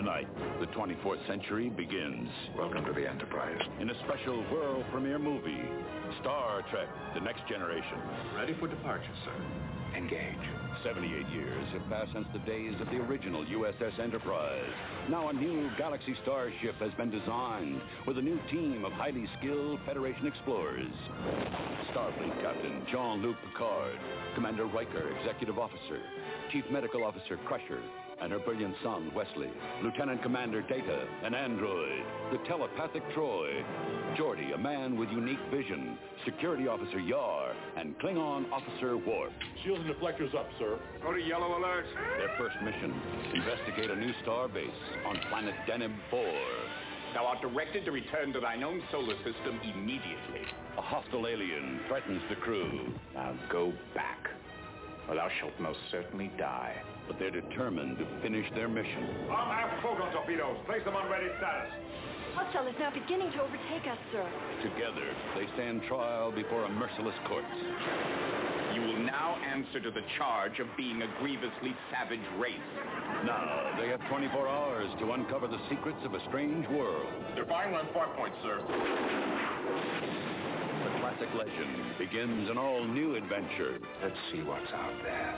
Tonight, the 24th century begins. Welcome to the Enterprise. In a special world premiere movie, Star Trek, The Next Generation. Ready for departure, sir. Engage. 78 years have passed since the days of the original USS Enterprise. Now a new Galaxy Starship has been designed with a new team of highly skilled Federation explorers. Starfleet Captain Jean-Luc Picard, Commander Riker, Executive Officer, Chief Medical Officer Crusher, and her brilliant son, Wesley, Lieutenant Commander Data, an android, the telepathic Troy, Geordi, a man with unique vision, Security Officer Yar, and Klingon Officer Worf. Shields and deflectors up, sir. Go to yellow alert. Their first mission, investigate a new star base on planet Deneb 4. Thou art directed to return to thine own solar system immediately. A hostile alien threatens the crew. Now go back, or thou shalt most certainly die. But they're determined to finish their mission. Arm half photon torpedoes. Place them on ready status. Hostile is now beginning to overtake us, sir. Together, they stand trial before a merciless court. You will now answer to the charge of being a grievously savage race. Now, they have 24 hours to uncover the secrets of a strange world. They're firing on 5 points, sir. The classic legend begins an all-new adventure. Let's see what's out there.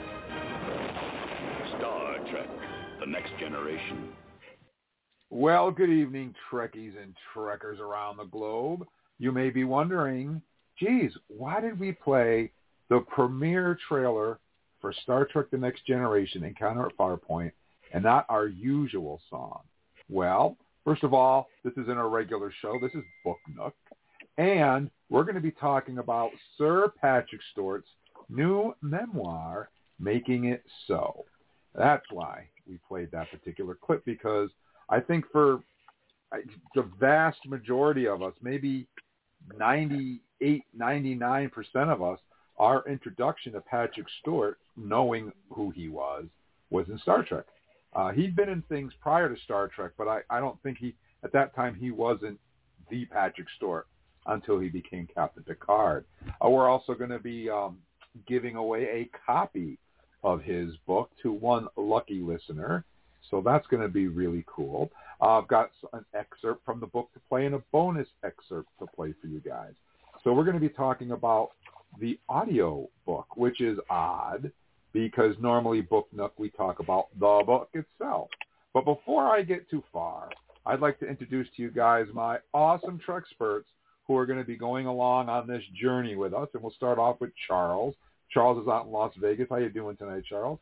Star Trek, The Next Generation. Well, good evening, Trekkies and Trekkers around the globe. You may be wondering, geez, why did we play the premiere trailer for Star Trek The Next Generation, Encounter at Farpoint, and not our usual song? Well, first of all, this isn't a regular show. This is Book Nook. And we're going to be talking about Sir Patrick Stewart's new memoir, Making It So. That's why we played that particular clip, because I think for the vast majority of us, maybe 98, 99% of us, our introduction to Patrick Stewart, knowing who he was in Star Trek. He'd been in things prior to Star Trek, but I don't think at that time he wasn't the Patrick Stewart until he became Captain Picard. We're also going to be giving away a copy of his book to one lucky listener. So that's going to be really cool. I've got an excerpt from the book to play and a bonus excerpt to play for you guys. So we're going to be talking about the audio book, which is odd because normally Book Nook we talk about the book itself. But before I get too far, I'd like to introduce to you guys my awesome Trek experts who are going to be going along on this journey with us. And we'll start off with Charles. Charles is out in Las Vegas. How you doing tonight, Charles?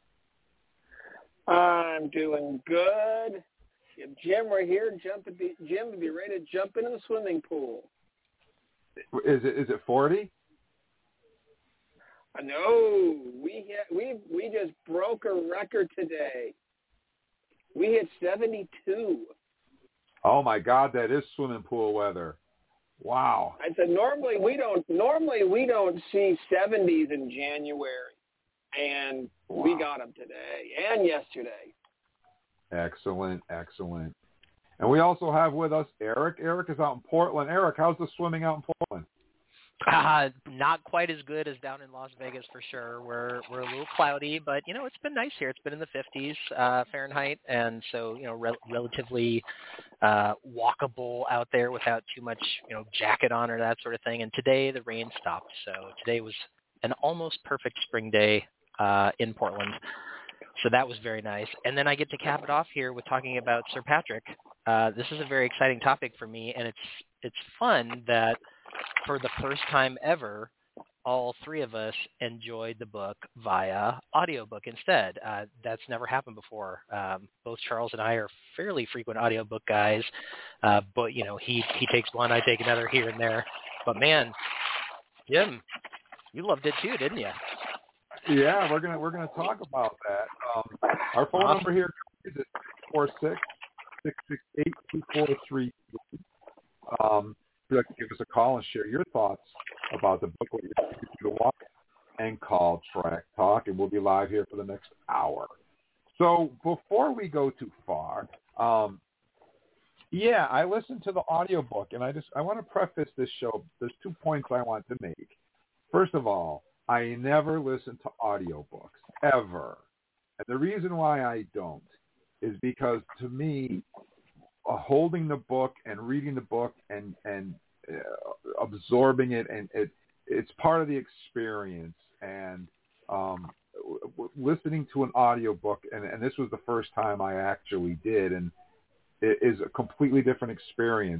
I'm doing good. If Jim were here, Jim would be ready to jump into the swimming pool. Is it 40? No, we just broke a record today. We hit 72. Oh my God, that is swimming pool weather. Wow. I said normally we don't see 70s in January, and we got them today and yesterday. Excellent. And we also have with us Eric. Eric is out in Portland. Eric, how's the swimming out in Portland? Not quite as good as down in Las Vegas for sure. We're a little cloudy, but it's been nice here. It's been in the 50s Fahrenheit, and so relatively walkable out there without too much jacket on or that sort of thing. And today the rain stopped, so today was an almost perfect spring day in Portland. So that was very nice. And then I get to cap it off here with talking about Sir Patrick. This is a very exciting topic for me, and it's fun that for the first time ever, all three of us enjoyed the book via audiobook instead. That's never happened before. Both Charles and I are fairly frequent audiobook guys, but he takes one, I take another here and there. But man, Jim, you loved it too, didn't you? Yeah, we're gonna talk about that. Our phone number here is 446-668-2433. If you'd like to give us a call and share your thoughts about the book, what you're to watch, and call Track Talk, and we'll be live here for the next hour. So before we go too far, I listened to the audiobook, and I want to preface this show. There's 2 points I want to make. First of all, I never listen to audiobooks, ever. And the reason why I don't is because, to me, holding the book and reading the book and absorbing it, and it's part of the experience. And listening to an audiobook, and this was the first time I actually did, and it is a completely different experience.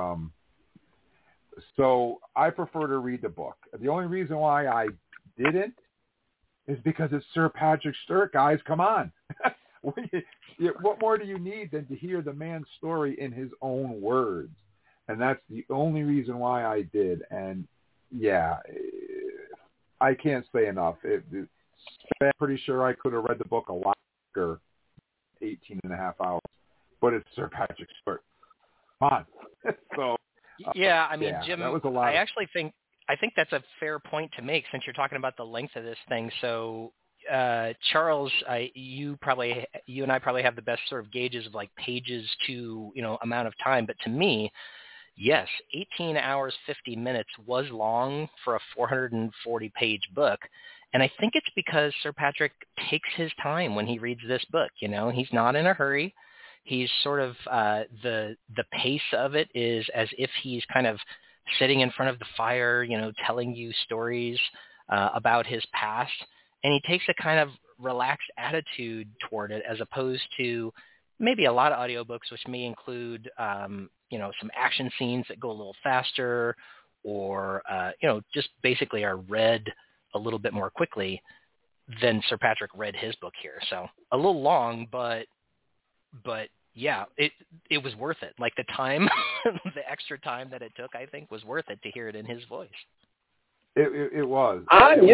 So I prefer to read the book. The only reason why I didn't is because it's Sir Patrick Stewart, guys. Come on. What more do you need than to hear the man's story in his own words? And that's the only reason why I did. And, yeah, I can't say enough. I'm pretty sure I could have read the book a lot longer, 18 and a half hours. But it's Sir Patrick Stewart. Come on. So, yeah, I mean, Jim, that was a lot. I think that's a fair point to make since you're talking about the length of this thing. So, Charles, you and I probably have the best sort of gauges of like pages to, amount of time. But to me, yes, 18 hours, 50 minutes was long for a 440-page book. And I think it's because Sir Patrick takes his time when he reads this book. He's not in a hurry. He's sort of the pace of it is as if he's kind of sitting in front of the fire, telling you stories about his past. And he takes a kind of relaxed attitude toward it as opposed to maybe a lot of audiobooks, which may include, some action scenes that go a little faster or, just basically are read a little bit more quickly than Sir Patrick read his book here. So a little long, but yeah, it was worth it. Like the time, the extra time that it took, I think was worth it to hear it in his voice. It was.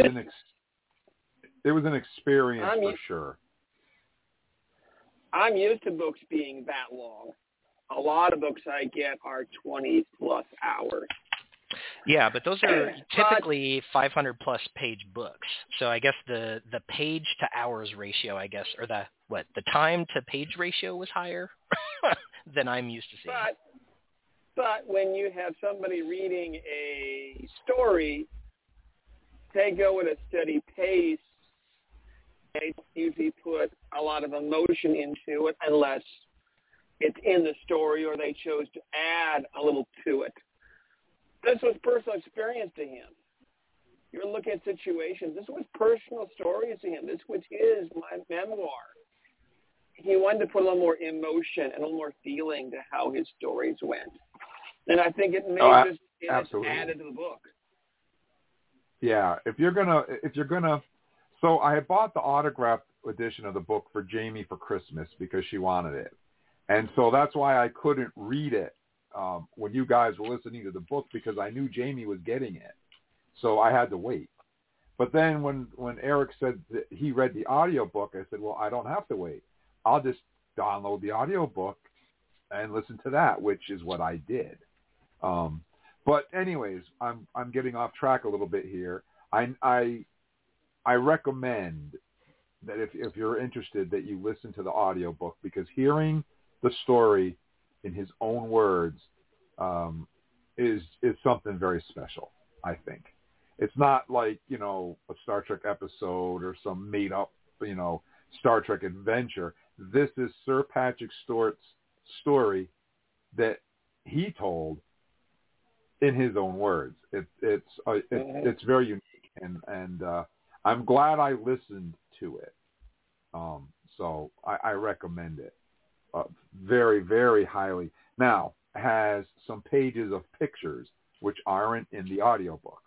It was an experience for sure. I'm used to books being that long. A lot of books I get are 20 plus hours. Yeah, but those are typically 500-plus page books. So I guess the page to hours ratio, or the time to page ratio was higher than I'm used to seeing. But when you have somebody reading a story, they go at a steady pace. They usually put a lot of emotion into it unless it's in the story or they chose to add a little to it. This was personal experience to him. You're looking at situations. This was personal stories to him. This was his memoir. He wanted to put a little more emotion and a little more feeling to how his stories went. And I think it made it added to the book. Yeah, if you're gonna, so I had bought the autographed edition of the book for Jamie for Christmas because she wanted it, and so that's why I couldn't read it when you guys were listening to the book because I knew Jamie was getting it, so I had to wait. But then when Eric said that he read the audiobook, I said, well, I don't have to wait. I'll just download the audiobook and listen to that, which is what I did. But anyways, I'm getting off track a little bit here. I recommend that if you're interested that you listen to the audiobook because hearing the story in his own words is something very special, I think. It's not like, a Star Trek episode or some made up, Star Trek adventure. This is Sir Patrick Stewart's story that he told in his own words. It's very unique, and I'm glad I listened to it. So I recommend it very, very highly. Now, it has some pages of pictures which aren't in the audiobook.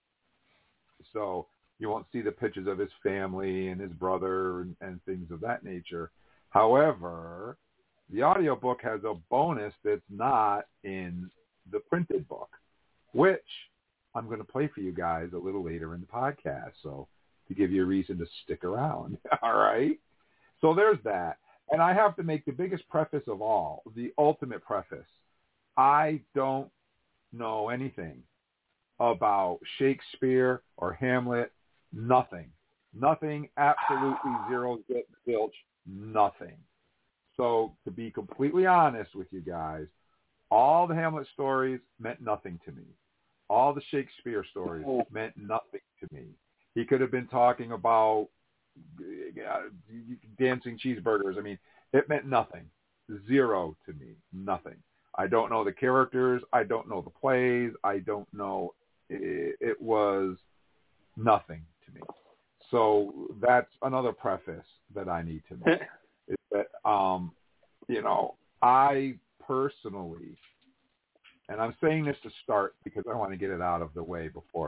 So you won't see the pictures of his family and his brother and things of that nature. However, the audiobook has a bonus that's not in the printed book, which I'm going to play for you guys a little later in the podcast, so to give you a reason to stick around. All right? So there's that. And I have to make the biggest preface of all, the ultimate preface. I don't know anything about Shakespeare or Hamlet, nothing. Nothing, absolutely zero, zilch, nothing. So to be completely honest with you guys, all the Hamlet stories meant nothing to me. All the Shakespeare stories meant nothing to me. He could have been talking about dancing cheeseburgers. I mean, it meant nothing. zero to me, nothing. I don't know the characters. I don't know the plays. I don't know. It was nothing to me. So that's another preface that I need to make. Is that, I personally, and I'm saying this to start because I want to get it out of the way before.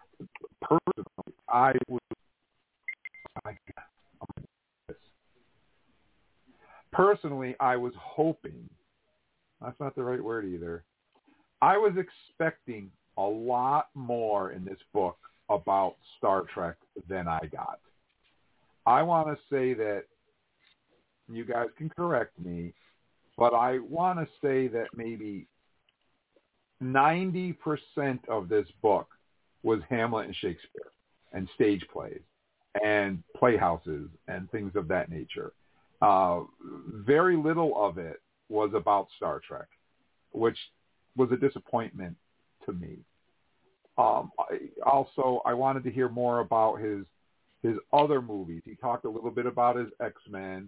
Personally, I was hoping, that's not the right word either, I was expecting a lot more in this book about Star Trek than I got. I want to say that, you guys can correct me, but I want to say that maybe 90% of this book was Hamlet and Shakespeare and stage plays and playhouses and things of that nature. Very little of it was about Star Trek, which was a disappointment to me. I wanted to hear more about his other movies. He talked a little bit about his X-Men.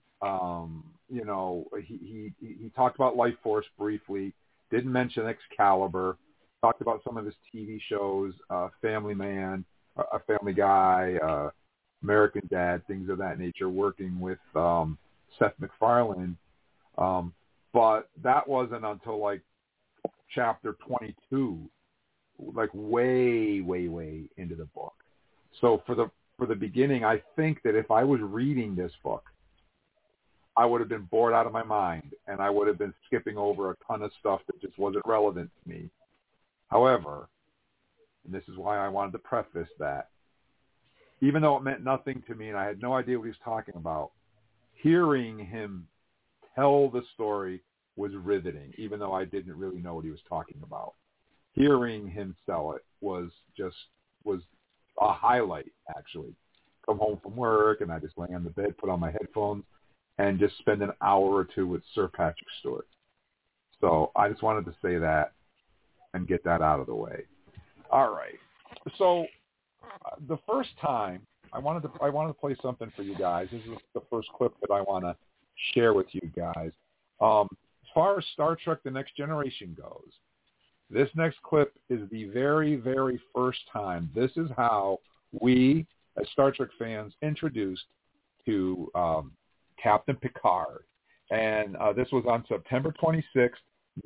He talked about Life Force briefly. Didn't mention Excalibur. Talked about some of his TV shows, Family Man, Family Guy, American Dad, things of that nature, working with Seth MacFarlane. But that wasn't until like chapter 22, like way, way, way into the book. So for the beginning, I think that if I was reading this book, I would have been bored out of my mind, and I would have been skipping over a ton of stuff that just wasn't relevant to me. However, and this is why I wanted to preface that, even though it meant nothing to me and I had no idea what he was talking about, hearing him tell the story was riveting, even though I didn't really know what he was talking about. Hearing him sell it was a highlight, actually. Come home from work, and I just lay on the bed, put on my headphones, and just spend an hour or two with Sir Patrick Stewart. So I just wanted to say that and get that out of the way. All right. So the first time I wanted to play something for you guys. This is the first clip that I want to share with you guys. As far as Star Trek The Next Generation goes, this next clip is the very, very first time. This is how we, as Star Trek fans, introduced to Captain Picard. And this was on September 26th,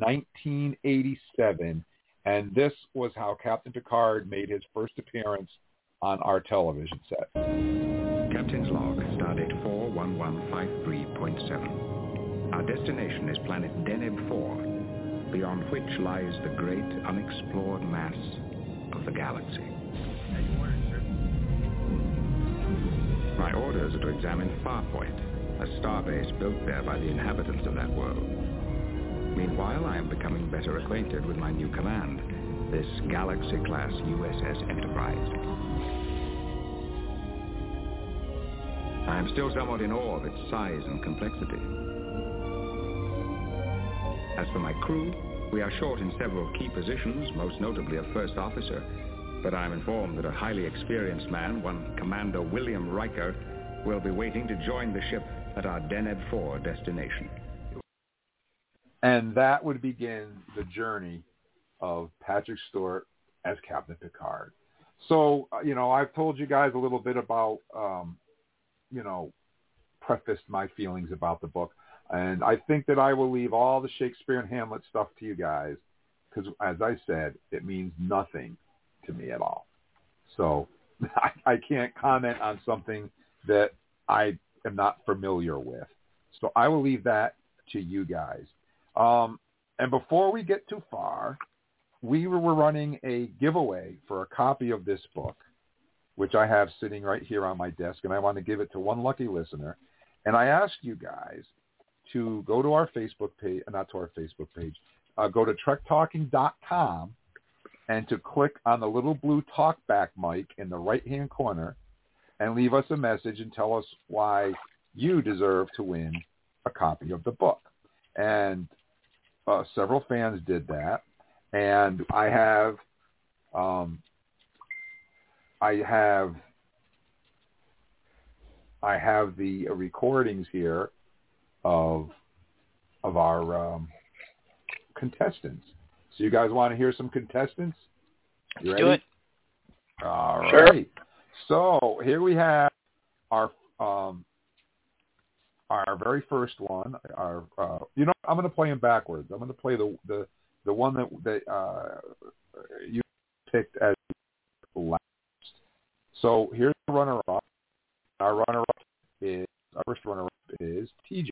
1987. And this was how Captain Picard made his first appearance on our television set. Captain's log, stardate 41153.7. Our destination is planet Deneb 4, beyond which lies the great unexplored mass of the galaxy. My orders are to examine Farpoint, a starbase built there by the inhabitants of that world. Meanwhile, I am becoming better acquainted with my new command, this Galaxy-class USS Enterprise. I am still somewhat in awe of its size and complexity. As for my crew, we are short in several key positions, most notably a first officer, but I am informed that a highly experienced man, one Commander William Riker, will be waiting to join the ship at our Deneb 4 destination. And that would begin the journey of Patrick Stewart as Captain Picard. So, I've told you guys a little bit about, prefaced my feelings about the book. And I think that I will leave all the Shakespeare and Hamlet stuff to you guys because, as I said, it means nothing to me at all. So I can't comment on something that I am not familiar with. So I will leave that to you guys. And before we get too far, we were running a giveaway for a copy of this book, which I have sitting right here on my desk, and I want to give it to one lucky listener. And I asked you guys to go to our Facebook page, not to our Facebook page, go to trektalking.com and to click on the little blue talkback mic in the right-hand corner and leave us a message and tell us why you deserve to win a copy of the book. And several fans did that, and I have the recordings here of of our contestants. So you guys want to hear some contestants? You ready? Do it. All Sure. right. So here we have our very first one. I'm going to play them backwards. I'm going to play the one that you picked as last. So here's the runner-up. Our first runner-up is TJ.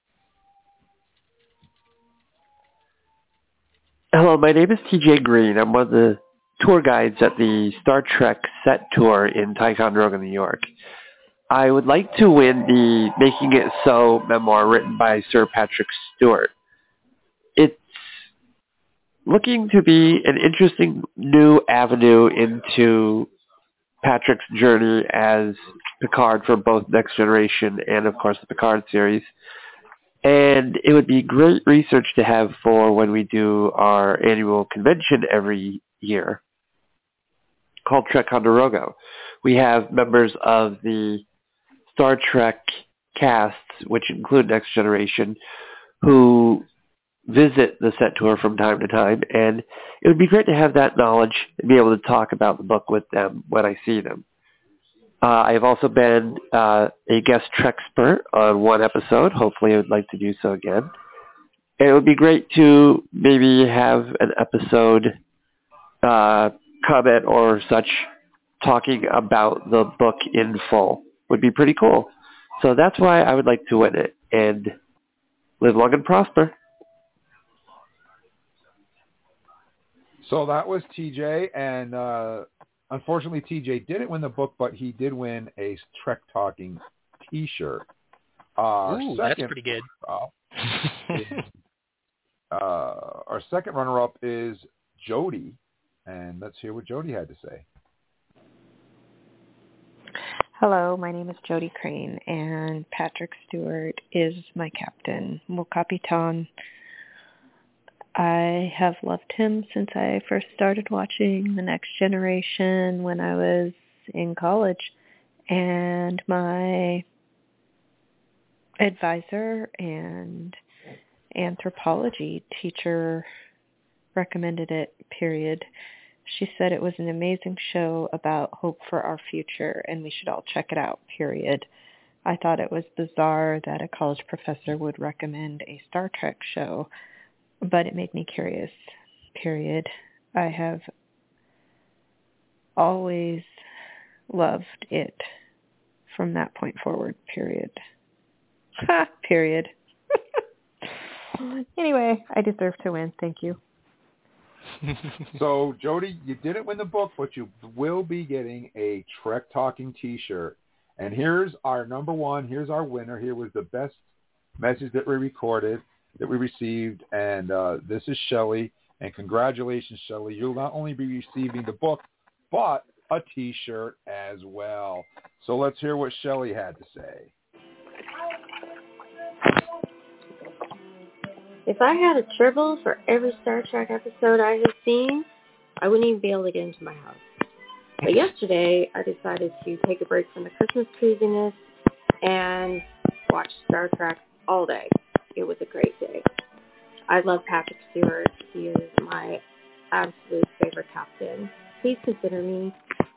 Hello, my name is TJ Green. I'm one of the tour guides at the Star Trek set tour in Ticonderoga, New York. I would like to win the Making It So memoir written by Sir Patrick Stewart. It's looking to be an interesting new avenue into Patrick's journey as Picard for both Next Generation and, of course, the Picard series. And it would be great research to have for when we do our annual convention every year called Trekonderoga. We have members of the Star Trek casts, which include Next Generation, who visit the set tour from time to time, and it would be great to have that knowledge and be able to talk about the book with them when I see them. I've also been a guest Trek-spert on one episode. Hopefully I would like to do so again. And it would be great to maybe have an episode comment or such talking about the book in full. Would be pretty cool. So that's why I would like to win it. And live long and prosper. So that was TJ, and unfortunately TJ didn't win the book, but he did win a Trek Talking T-shirt. That's pretty good. Our second runner-up is Jody, and let's hear what Jody had to say. Hello, my name is Jody Crane, and Patrick Stewart is my captain, Mon Capitan. I have loved him since I first started watching The Next Generation when I was in college, and my advisor and anthropology teacher recommended it, period. She said it was an amazing show about hope for our future, and we should all check it out, period. I thought it was bizarre that a college professor would recommend a Star Trek show, but it made me curious, period. I have always loved it from that point forward, period. Ha, period. Anyway, I deserve to win. Thank you. So, Jody, you didn't win the book, but you will be getting a Trek Talking T-shirt. And here's our number one. Here's our winner. Here was the best message that we recorded, that we received. And this is Shelley. And congratulations, Shelley. You'll not only be receiving the book, but a T-shirt as well. So let's hear what Shelley had to say. If I had a tribble for every Star Trek episode I have seen, I wouldn't even be able to get into my house. But yesterday, I decided to take a break from the Christmas craziness and watch Star Trek all day. It was a great day. I love Patrick Stewart. He is my absolute favorite captain. Please consider me.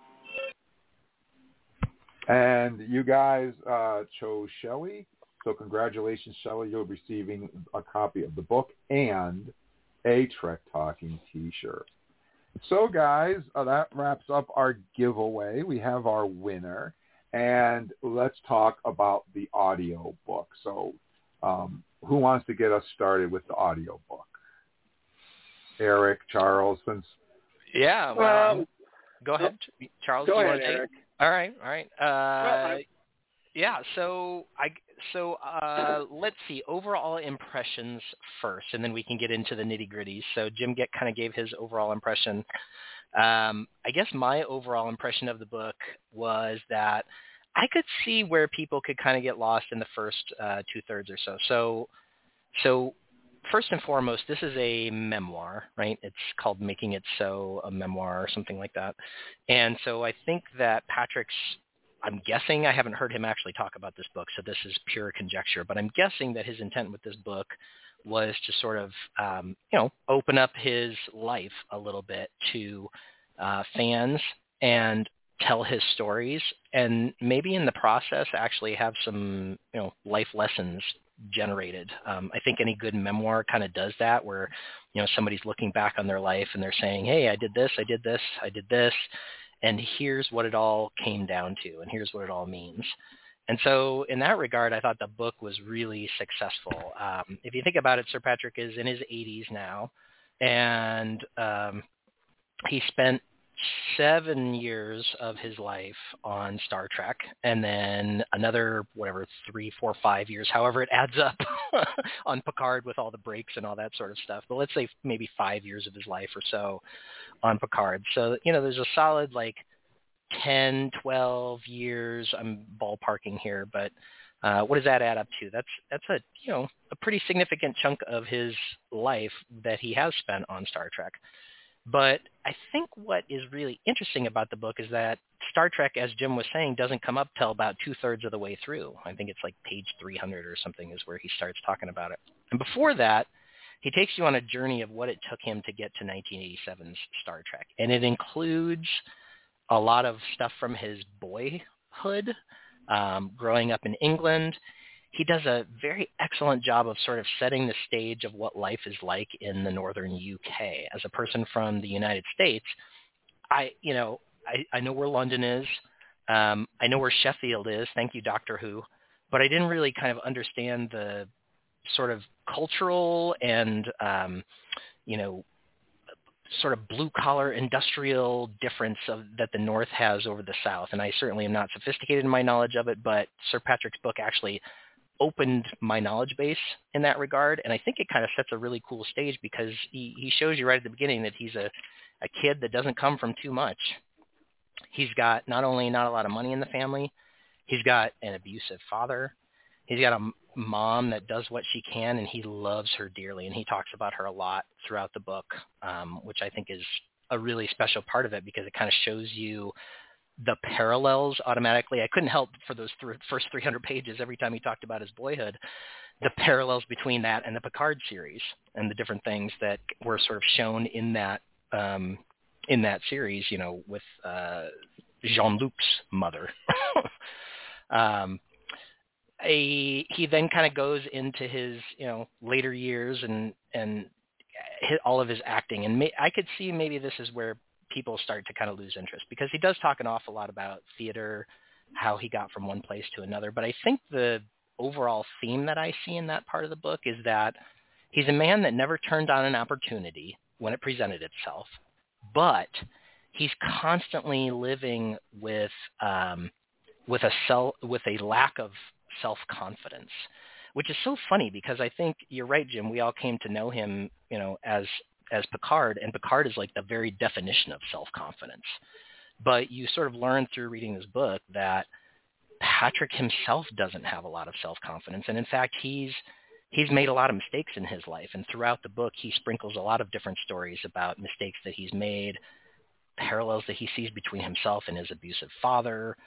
And you guys chose Shelley. So congratulations, Shelley. You'll be receiving a copy of the book and a Trek Talking T-shirt. So, guys, that wraps up our giveaway. We have our winner. And let's talk about the audio book. So who wants to get us started with the audio book? Eric, Charles, since... Yeah, well, go ahead. Charles, go you ahead, want to take Eric. it? All right. Yeah, so let's see, overall impressions first, and then we can get into the nitty-gritty. So Jim kind of gave his overall impression. I guess my overall impression of the book was that I could see where people could kind of get lost in the first two-thirds or so. So first and foremost, this is a memoir, right? It's called Making It So, a memoir or something like that. And so I think that Patrick's I'm guessing, I haven't heard him actually talk about this book, so this is pure conjecture, but I'm guessing that his intent with this book was to sort of, open up his life a little bit to fans and tell his stories, and maybe in the process actually have some, life lessons generated. I think any good memoir kind of does that, where, somebody's looking back on their life and they're saying, hey, I did this, I did this, I did this, and here's what it all came down to, and here's what it all means. And so in that regard, I thought the book was really successful. If you think about it, Sir Patrick is in his 80s now, and he spent 7 years of his life on Star Trek, and then another, 3, 4, 5 years, however it adds up, on Picard with all the breaks and all that sort of stuff. But let's say maybe 5 years of his life or so on Picard. So, there's a solid 10, 12 years. I'm ballparking here, but what does that add up to? That's a pretty significant chunk of his life that he has spent on Star Trek. But I think what is really interesting about the book is that Star Trek, as Jim was saying, doesn't come up till about 2/3 of the way through. I think it's page 300 or something is where he starts talking about it. And before that, he takes you on a journey of what it took him to get to 1987's Star Trek. And it includes a lot of stuff from his boyhood, growing up in England. He does a very excellent job of sort of setting the stage of what life is like in the northern UK. As a person from the United States, I know where London is. I know where Sheffield is. Thank you, Doctor Who. But I didn't really kind of understand the sort of cultural and, sort of blue-collar industrial difference that the North has over the South. And I certainly am not sophisticated in my knowledge of it, but Sir Patrick's book actually opened my knowledge base in that regard. And I think it kind of sets a really cool stage because he shows you right at the beginning that he's a kid that doesn't come from too much. He's got not only not a lot of money in the family, he's got an abusive father. He's got a mom that does what she can, and he loves her dearly. And he talks about her a lot throughout the book, which I think is a really special part of it because it kind of shows you the parallels automatically. I couldn't help for those first 300 pages every time he talked about his boyhood, the parallels between that and the Picard series and the different things that were sort of shown in that series, with Jean-Luc's mother. He then kind of goes into his, later years and hit all of his acting. And I could see maybe this is where people start to kind of lose interest because he does talk an awful lot about theater, how he got from one place to another. But I think the overall theme that I see in that part of the book is that he's a man that never turned down an opportunity when it presented itself, but he's constantly living with a lack of self-confidence, which is so funny because I think you're right, Jim. We all came to know him, as Picard, and Picard is like the very definition of self-confidence. But you sort of learn through reading this book that Patrick himself doesn't have a lot of self-confidence. And in fact, he's made a lot of mistakes in his life. And throughout the book, he sprinkles a lot of different stories about mistakes that he's made, parallels that he sees between himself and his abusive father,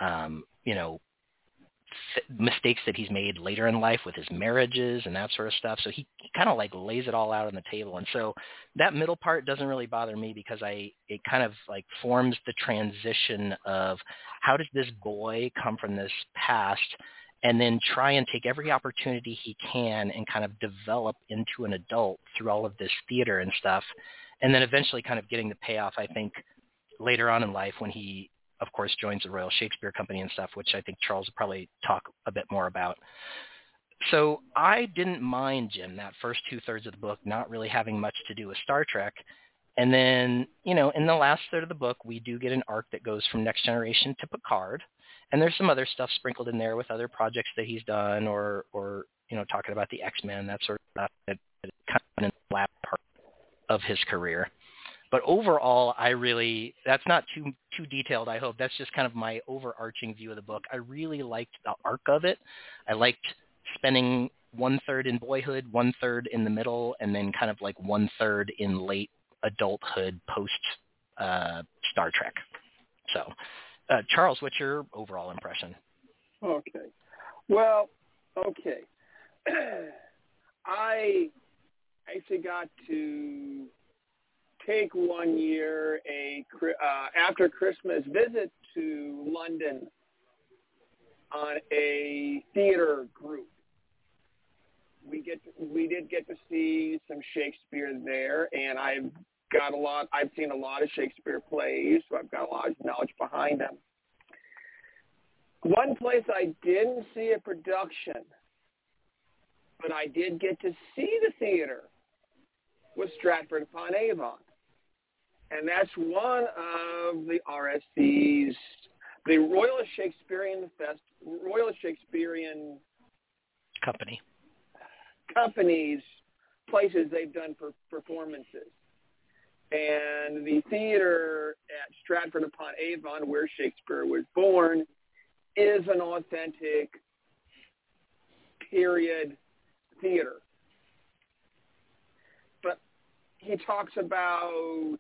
mistakes that he's made later in life with his marriages and that sort of stuff. So he kind of lays it all out on the table. And so that middle part doesn't really bother me because it kind of forms the transition of how does this boy come from this past and then try and take every opportunity he can and kind of develop into an adult through all of this theater and stuff. And then eventually kind of getting the payoff, I think, later on in life when he, of course, joins the Royal Shakespeare Company and stuff, which I think Charles will probably talk a bit more about. So I didn't mind, Jim, that first 2/3 of the book not really having much to do with Star Trek. And then, in the last third of the book, we do get an arc that goes from Next Generation to Picard. And there's some other stuff sprinkled in there with other projects that he's done or talking about the X-Men, that sort of stuff that kind of in the last part of his career. But overall, that's not too detailed, I hope. That's just kind of my overarching view of the book. I really liked the arc of it. I liked spending 1/3 in boyhood, 1/3 in the middle, and then kind of 1/3 in late adulthood post Star Trek. So Charles, what's your overall impression? Okay. Well, okay. I actually got to take one year after Christmas visit to London on a theater group. We did get to see some Shakespeare there, and I've seen a lot of Shakespeare plays, so I've got a lot of knowledge behind them. One place I didn't see a production, but I did get to see the theater, was Stratford-upon-Avon. And that's one of the RSC's, the Royal Shakespearean Company's places they've done for performances. And the theater at Stratford-upon-Avon, where Shakespeare was born, is an authentic period theater. But he talks about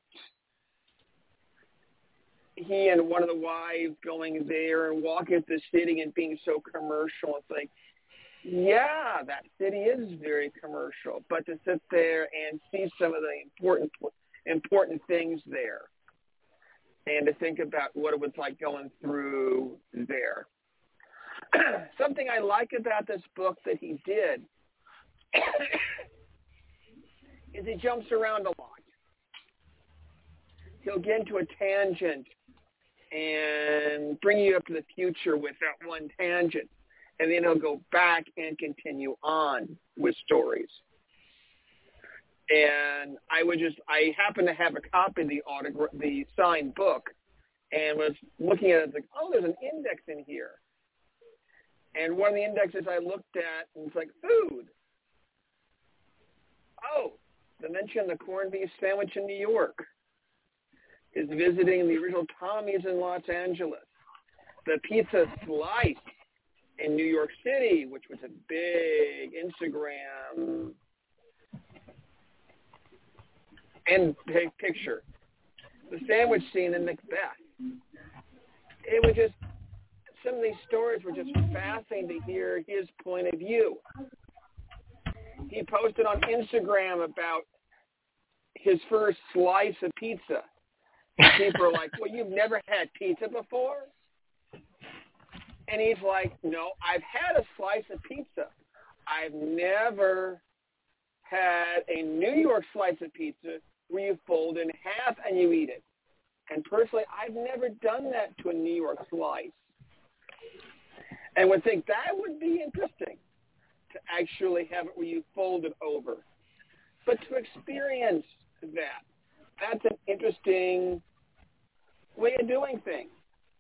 he and one of the wives going there and walking at the city and being so commercial. It's like, yeah, that city is very commercial, but to sit there and see some of the important things there, and to think about what it was like going through there. Something I like about this book that he did is he jumps around a lot. He'll get into a tangent and bring you up to the future with that one tangent, and then he'll go back and continue on with stories. And I happened to have a copy of the signed book, and was looking at it, like, oh, there's an index in here. And one of the indexes I looked at, and it's like, food. Oh, the mention of the corned beef sandwich in New York is visiting the original Tommy's in Los Angeles. The pizza slice in New York City, which was a big Instagram and picture. The sandwich scene in Macbeth. It was just, some of these stories were just fascinating to hear his point of view. He posted on Instagram about his first slice of pizza. People are like, well, you've never had pizza before? And he's like, no, I've had a slice of pizza. I've never had a New York slice of pizza where you fold in half and you eat it. And personally, I've never done that to a New York slice. And would think that would be interesting to actually have it where you fold it over. But to experience that, that's an interesting way of doing things.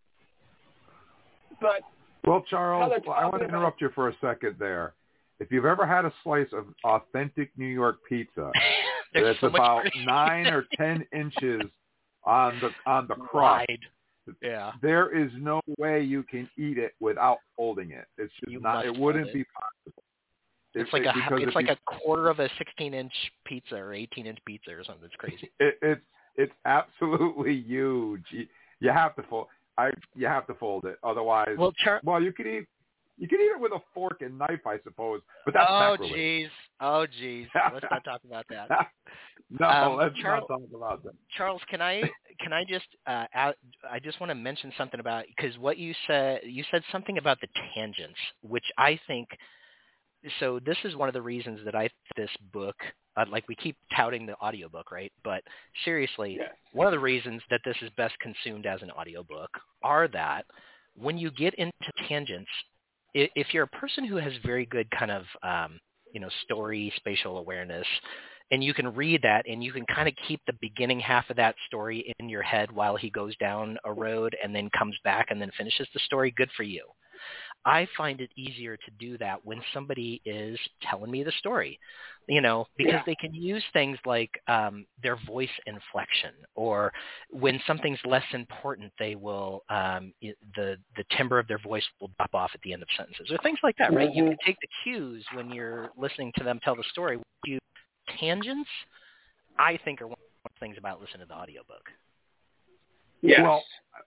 But well, Charles, I want to interrupt you for a second there. If you've ever had a slice of authentic New York pizza, that's so about 9 or 10 inches on the crust. Yeah. There is no way you can eat it without folding it. It's just not. It wouldn't be possible. It's like a quarter of a 16-inch pizza or 18-inch pizza or something. It's crazy. It's absolutely huge. You have to fold. You have to fold it, otherwise. Well, you could eat it with a fork and knife, I suppose. But that's sacrilege. Oh, jeez. Let's not talk about that. No, let's not talk about that. Charles, can I just I just want to mention something about, because what you said something about the tangents, which I think. So this is one of the reasons that this book, like we keep touting the audiobook, right? But seriously, yes. One of the reasons that this is best consumed as an audiobook are that when you get into tangents, if you're a person who has very good kind of, story, spatial awareness, and you can read that and you can kind of keep the beginning half of that story in your head while he goes down a road and then comes back and then finishes the story, good for you. I find it easier to do that when somebody is telling me the story, because they can use things like their voice inflection, or when something's less important, they will the timbre of their voice will drop off at the end of sentences, or things like that, right? Mm-hmm. You can take the cues when you're listening to them tell the story. Tangents, I think, are one of the things about listening to the audiobook. Yes. Well,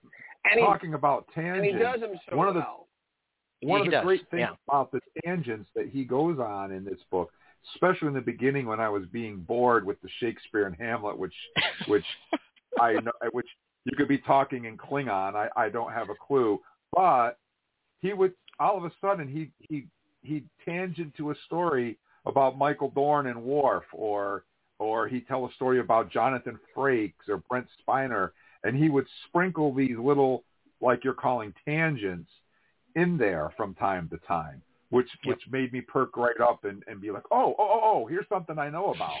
talking about tangents. And he does them so well. One of the great things about the tangents that he goes on in this book, especially in the beginning when I was being bored with the Shakespeare and Hamlet, which I know, which you could be talking in Klingon. I don't have a clue, but he would all of a sudden he'd tangent to a story about Michael Dorn and Worf, or he'd tell a story about Jonathan Frakes or Brent Spiner, and he would sprinkle these little, like you're calling tangents, in there from time to time, which made me perk right up and be like, oh, here's something I know about.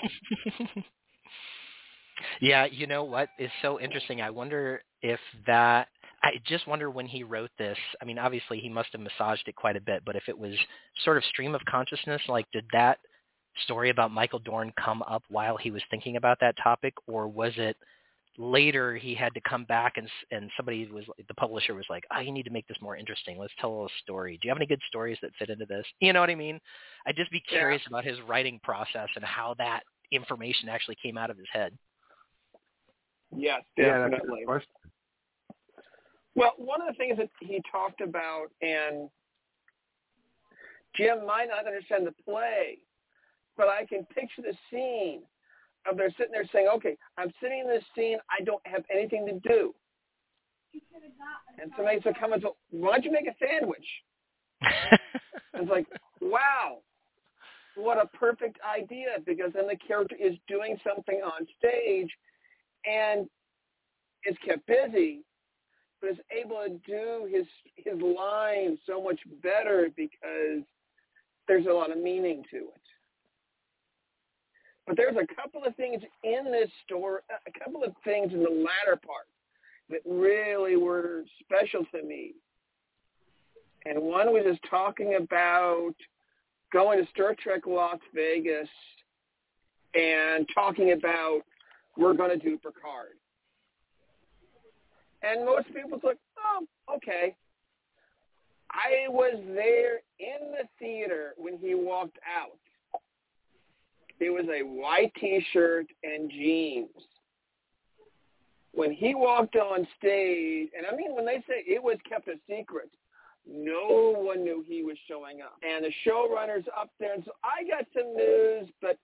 Yeah, you know what is so interesting? I wonder if that. I just wonder when he wrote this. I mean, obviously he must have massaged it quite a bit, but if it was sort of stream of consciousness, like did that story about Michael Dorn come up while he was thinking about that topic, or was it later he had to come back and somebody was, the publisher was like, you need to make this more interesting. Let's tell a story. Do you have any good stories that fit into this? You know what I mean? I'd just be curious about his writing process and how that information actually came out of his head. Yes, definitely. Yeah, that's a good question. Well, one of the things that he talked about, and Jim might not understand the play, but I can picture the scene of they're sitting there saying, okay, I'm sitting in this scene, I don't have anything to do. And somebody's coming to, why don't you make a sandwich? It's like, wow, what a perfect idea, because then the character is doing something on stage and is kept busy, but is able to do his lines so much better because there's a lot of meaning to it. But there's a couple of things in this story, a couple of things in the latter part that really were special to me. And one was just talking about going to Star Trek Las Vegas and talking about we're going to do Picard. And most people think, oh, okay. I was there in the theater when he walked out. It was a white T-shirt and jeans. When he walked on stage, and I mean when they say it was kept a secret, no one knew he was showing up. And the showrunner's up there, and so I got some news, but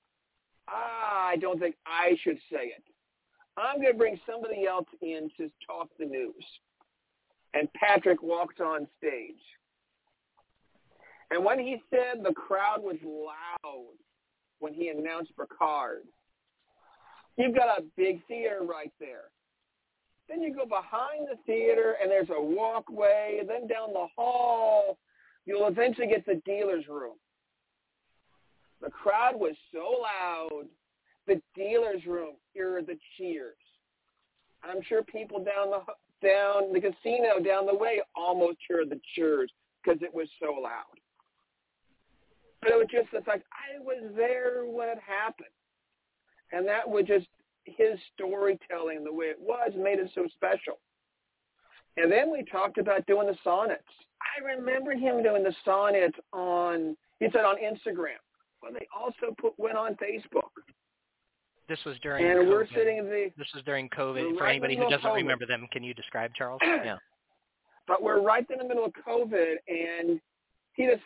I don't think I should say it. I'm going to bring somebody else in to talk the news. And Patrick walked on stage. And when he said the crowd was loud when he announced Picard, you've got a big theater right there. Then you go behind the theater, and there's a walkway, and then down the hall, you'll eventually get the dealer's room. The crowd was so loud, the dealer's room heard the cheers. I'm sure people down the casino down the way almost heard the cheers because it was so loud. But it was just the fact I was there when it happened. And that was just his storytelling, the way it was, made it so special. And then we talked about doing the sonnets. I remember him doing the sonnets on Instagram. But they also went on Facebook. This was during and COVID. We're sitting this was during COVID. For anybody who doesn't remember them, can you describe, Charles? Yeah. But we're right in the middle of COVID, and he does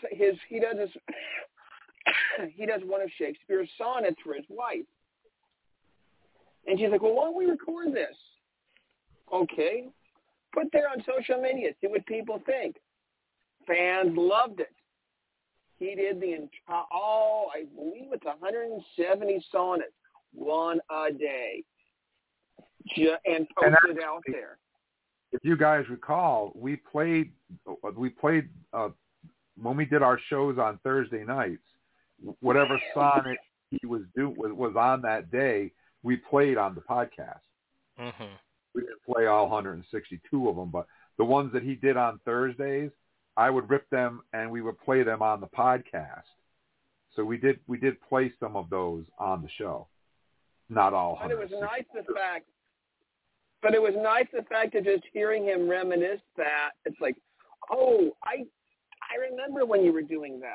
one of Shakespeare's sonnets for his wife. And she's like, well, why don't we record this? Okay. Put there on social media, see what people think. Fans loved it. He did the entire, I believe it's 170 sonnets, one a day, and posted it out there. If you guys recall, we played when we did our shows on Thursday nights. Whatever sonnet he was on that day, we played on the podcast. Mm-hmm. We didn't play all 162 of them, but the ones that he did on Thursdays, I would rip them and we would play them on the podcast. So we did play some of those on the show. Not all 100. But it was nice the fact of just hearing him reminisce that. It's like, oh, I remember when you were doing that.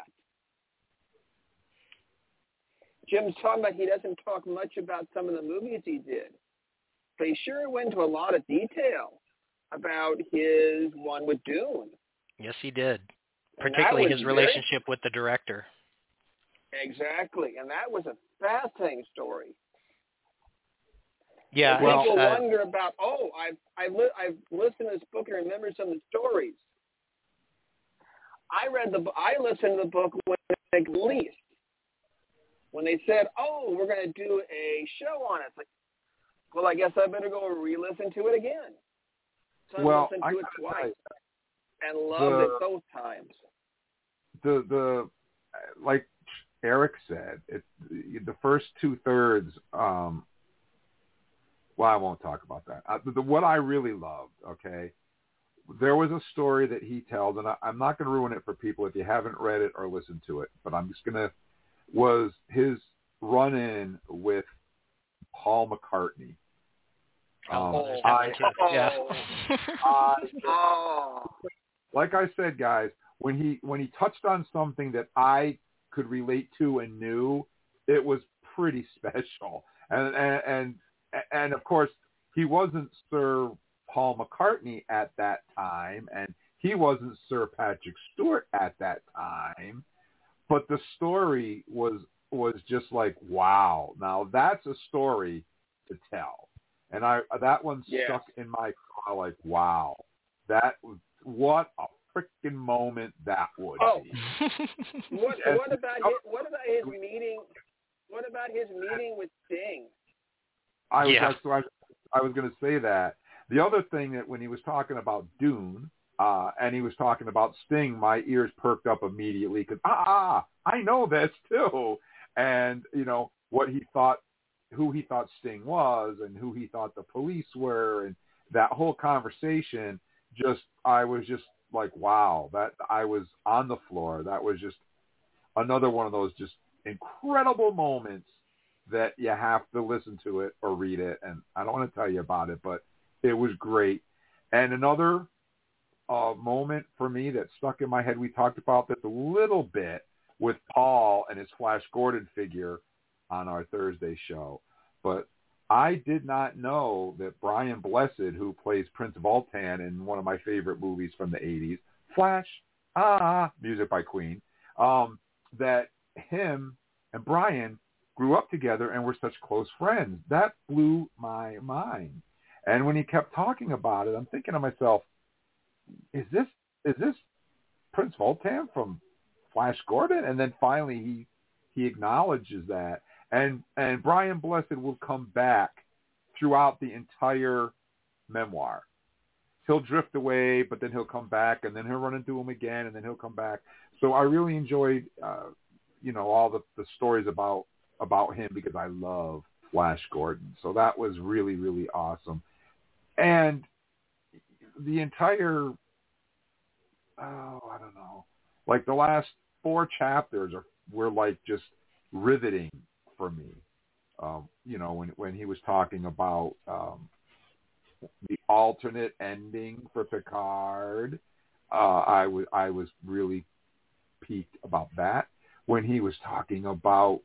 Jim's talking about he doesn't talk much about some of the movies he did. But he sure went into a lot of detail about his one with Dune. Yes, he did. And Particularly his relationship with the director. Exactly, and that was a fascinating story. Yeah, and people wonder about. I've listened to this book and remember some of the stories. I listened to the book when it released. When they said, we're going to do a show on it. It's like, well, I guess I better go re-listen to it again. So I listened to it twice and loved it both times. The like Eric said, the first 2/3. Well, I won't talk about that. What I really loved, okay, there was a story that he tells, and I'm not going to ruin it for people if you haven't read it or listened to it, but I'm just going to, was his run-in with Paul McCartney. Like I said, guys, when he touched on something that I could relate to and knew, it was pretty special. And of course, he wasn't Sir Paul McCartney at that time, and he wasn't Sir Patrick Stewart at that time. But the story was just like, wow. Now that's a story to tell, and that one stuck in my craw like, wow, what a freaking moment that would be. What about his meeting? What about his meeting with Sting? I was going to say that. The other thing that when he was talking about Dune and he was talking about Sting, my ears perked up immediately because I know this too, and what he thought, who he thought Sting was, and who he thought the police were, and that whole conversation. I was just like, wow, that I was on the floor. That was just another one of those just incredible moments that you have to listen to it or read it. And I don't want to tell you about it, but it was great. And another moment for me that stuck in my head, we talked about this a little bit with Paul and his Flash Gordon figure on our Thursday show. But I did not know that Brian Blessed, who plays Prince Vultan in one of my favorite movies from the 80s, Flash, music by Queen, that him and Brian grew up together and were such close friends. That blew my mind. And when he kept talking about it, I'm thinking to myself, is this Prince Vultan from Flash Gordon? And then finally he acknowledges that. And Brian Blessed will come back throughout the entire memoir. He'll drift away, but then he'll come back, and then he'll run into him again, and then he'll come back. So I really enjoyed, all the stories about him because I love Flash Gordon. So that was really, really awesome. And the entire, I don't know, like the last 4 chapters were like just riveting for me. When he was talking about the alternate ending for Picard, I was really piqued about that. When he was talking about,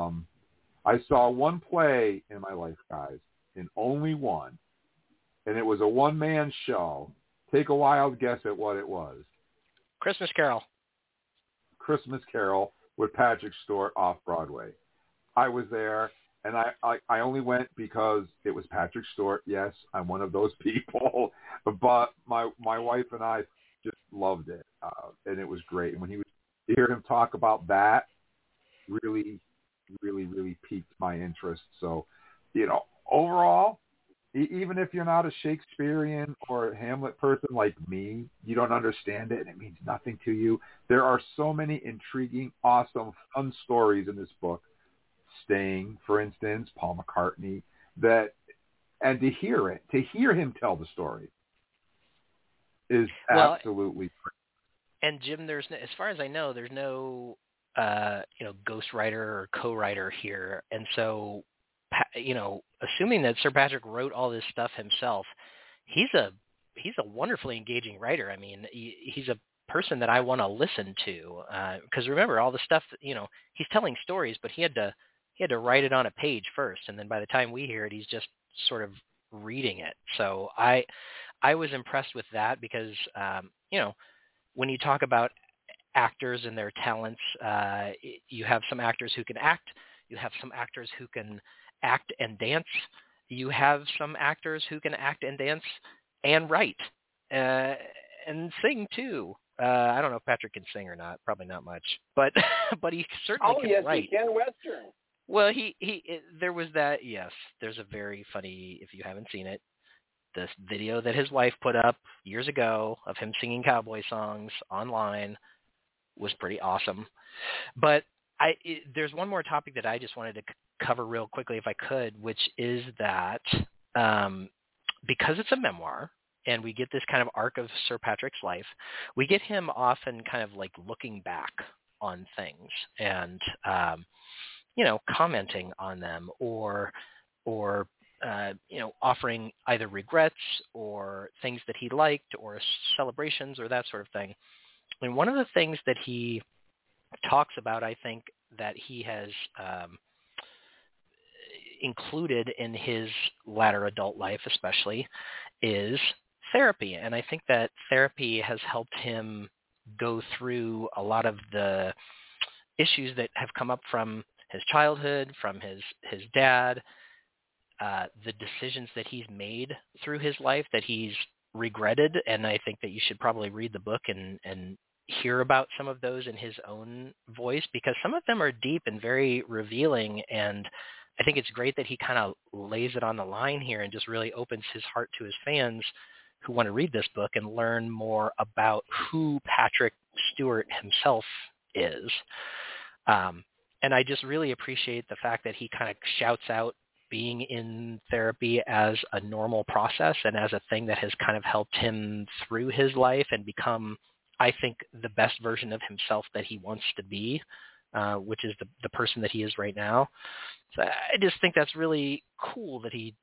I saw one play in my life, guys, and only one, and it was a one-man show. Take a wild guess at what it was. Christmas Carol. Christmas Carol with Patrick Stewart off Broadway. I was there, and I only went because it was Patrick Stewart. Yes, I'm one of those people, but my wife and I just loved it, and it was great. And when to hear him talk about that really, really, really piqued my interest. So, overall, even if you're not a Shakespearean or Hamlet person like me, you don't understand it and it means nothing to you. There are so many intriguing, awesome, fun stories in this book. Sting, for instance, Paul McCartney, and to hear him tell the story is absolutely great. And Jim, as far as I know, there's no, ghostwriter or co-writer here. And so, assuming that Sir Patrick wrote all this stuff himself, he's a wonderfully engaging writer. I mean, he's a person that I want to listen to. Because remember, all the stuff that, he's telling stories, but he had to write it on a page first. And then by the time we hear it, he's just sort of reading it. So I was impressed with that because, when you talk about actors and their talents, you have some actors who can act. You have some actors who can act and dance. You have some actors who can act and dance and write and sing too. I don't know if Patrick can sing or not. Probably not much, but he certainly can write. Oh yes, he can Western. Well, there was that. Yes, there's a very funny, if you haven't seen it, this video that his wife put up years ago of him singing cowboy songs online was pretty awesome. But there's one more topic that I just wanted to cover real quickly, if I could, which is that because it's a memoir and we get this kind of arc of Sir Patrick's life, we get him often kind of like looking back on things and, commenting on them or offering either regrets or things that he liked or celebrations or that sort of thing. And one of the things that he talks about, I think, that he has included in his latter adult life especially is therapy. And I think that therapy has helped him go through a lot of the issues that have come up from his childhood, from his dad, the decisions that he's made through his life that he's regretted. And I think that you should probably read the book and hear about some of those in his own voice, because some of them are deep and very revealing. And I think it's great that he kind of lays it on the line here and just really opens his heart to his fans who want to read this book and learn more about who Patrick Stewart himself is. And I just really appreciate the fact that he kind of shouts out being in therapy as a normal process and as a thing that has kind of helped him through his life and become, I think, the best version of himself that he wants to be, which is the person that he is right now. So I just think that's really cool that he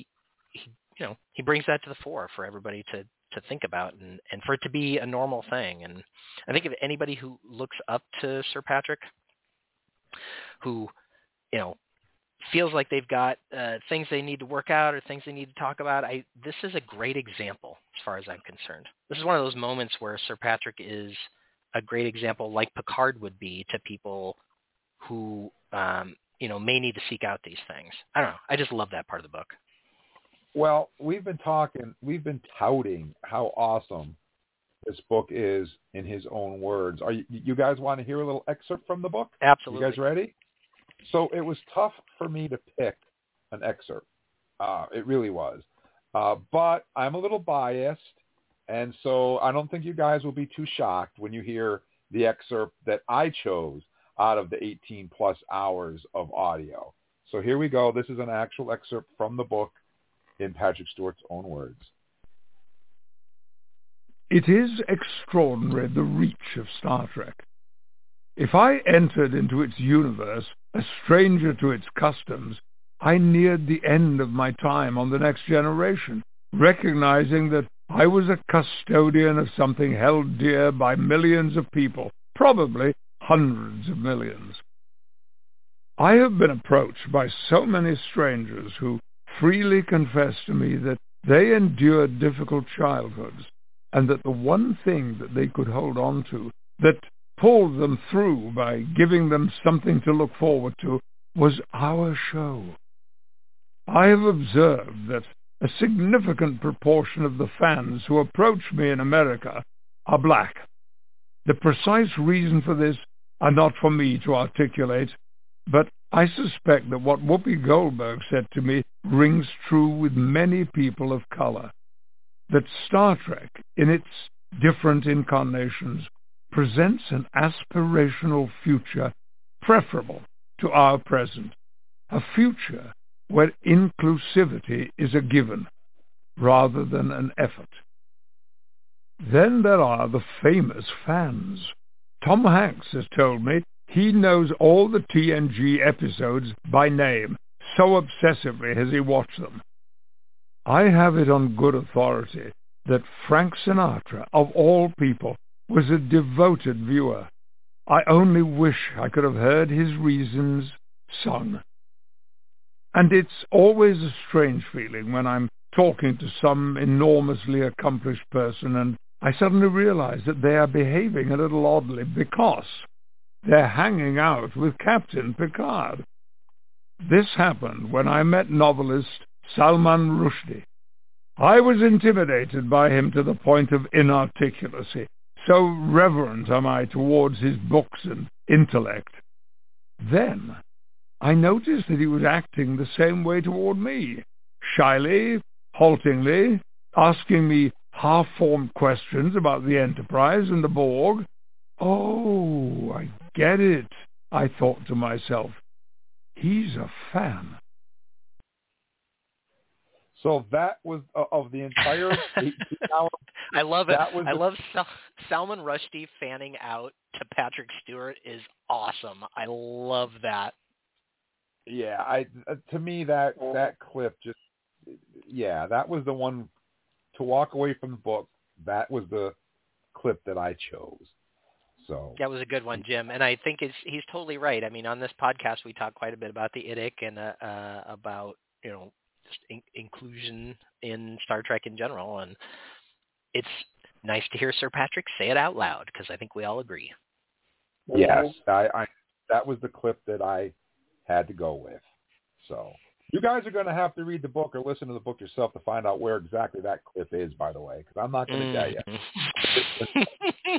brings that to the fore for everybody to think about and for it to be a normal thing. And I think if anybody who looks up to Sir Patrick, who, feels like they've got things they need to work out or things they need to talk about, this is a great example as far as I'm concerned. This is one of those moments where Sir Patrick is a great example, like Picard would be to people who, may need to seek out these things. I don't know. I just love that part of the book. Well, we've been touting how awesome this book is in his own words. You guys want to hear a little excerpt from the book? Absolutely. You guys ready? So it was tough for me to pick an excerpt. It really was. But I'm a little biased, and so I don't think you guys will be too shocked when you hear the excerpt that I chose out of the 18-plus hours of audio. So here we go. This is an actual excerpt from the book in Patrick Stewart's own words. It is extraordinary, the reach of Star Trek. If I entered into its universe, a stranger to its customs, I neared the end of my time on The Next Generation, recognizing that I was a custodian of something held dear by millions of people, probably hundreds of millions. I have been approached by so many strangers who freely confess to me that they endured difficult childhoods, and that the one thing that they could hold on to, that pulled them through by giving them something to look forward to, was our show. I have observed that a significant proportion of the fans who approach me in America are black. The precise reason for this are not for me to articulate, but I suspect that what Whoopi Goldberg said to me rings true with many people of color, that Star Trek, in its different incarnations, presents an aspirational future preferable to our present, a future where inclusivity is a given rather than an effort. Then there are the famous fans. Tom Hanks has told me he knows all the TNG episodes by name, so obsessively has he watched them. I have it on good authority that Frank Sinatra, of all people, was a devoted viewer. I only wish I could have heard his reasons sung. And it's always a strange feeling when I'm talking to some enormously accomplished person, and I suddenly realize that they are behaving a little oddly because they're hanging out with Captain Picard. This happened when I met novelist Salman Rushdie. I was intimidated by him to the point of inarticulacy. So reverent am I towards his books and intellect. Then I noticed that he was acting the same way toward me, shyly, haltingly, asking me half-formed questions about the Enterprise and the Borg. Oh, I get it, I thought to myself. He's a fan. So that was of the entire 18 hours. I love it. I love Salman Rushdie fanning out to Patrick Stewart is awesome. I love that. Yeah, to me that clip just, yeah, that was the one to walk away from the book. That was the clip that I chose. So that was a good one, Jim. And I think he's totally right. I mean, on this podcast, we talk quite a bit about the IDIC and about, just inclusion in Star Trek in general. And it's nice to hear Sir Patrick say it out loud because I think we all agree. Yes, I that was the clip that I had to go with. So you guys are going to have to read the book or listen to the book yourself to find out where exactly that clip is, by the way, because I'm not going to tell you.